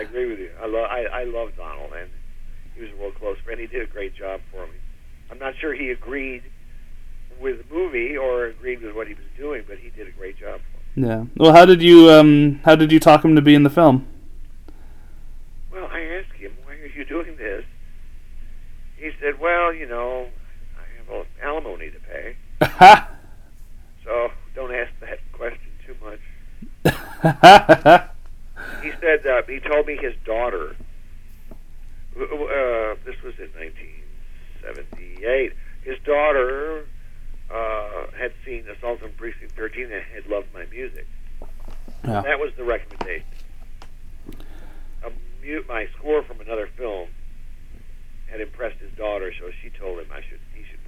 agree with you. I love Donald, and he was a real close friend. He did a great job for me. I'm not sure he agreed with the movie or agreed with what he was doing, but he did a great job for me. Yeah. Well, how did you talk him to be in the film? Well, I asked him, why are you doing this? He said, well, I have alimony to pay. So don't ask that question too much. He said, he told me his daughter, this was in 1978, his daughter had seen Assault on Precinct 13 and had loved my music. Yeah. That was the recommendation. My score from another film had impressed his daughter, so she told him he should